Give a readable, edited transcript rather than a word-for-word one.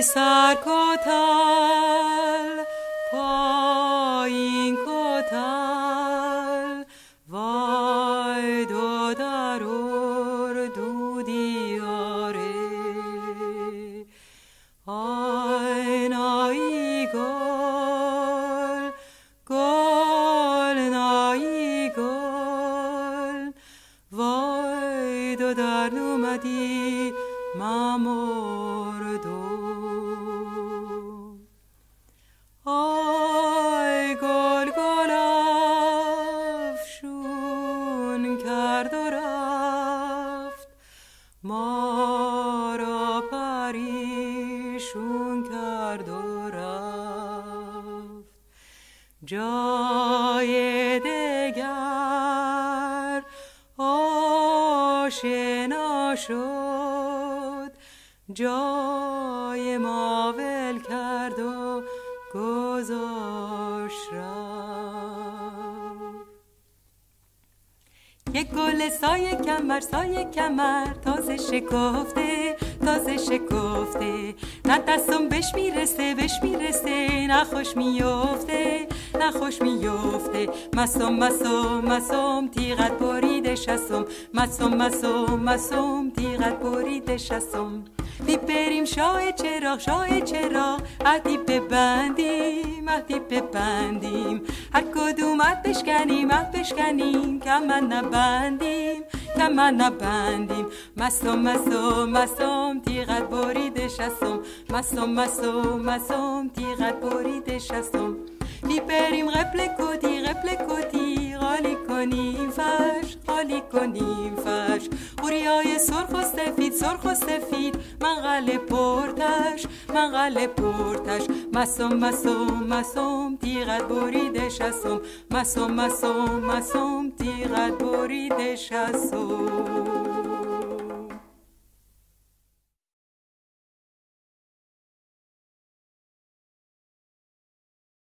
سر کتل پایین کتل وای دو درور دو دیاره آینایی گل گل نایی گل وای دو در اومدی ممردو آی گل گل افشون کرد و رفت ما را پریشون کرد و رفت جای دگر آشنا شد جای ما ول کرد و گذاشت رفت یک گل سایه کمر تازه شکفته نه دستم بهش میرسه نه خوش میفته مسم تیغت بریده شستم مسم تیغت بریده شستم بی بریم شاه چراغ عهدی ببندیم هر کدوم عهد بشکنیم که من نبندیم مسم تیغت بریده شستم مسم تیغت بریده شستم بی بریم قبل کدی غالی کنیم فش خوریای سرخ و سفید من غله پرتش مسم تیغت بریده شستم مسم تیغت بریده شستم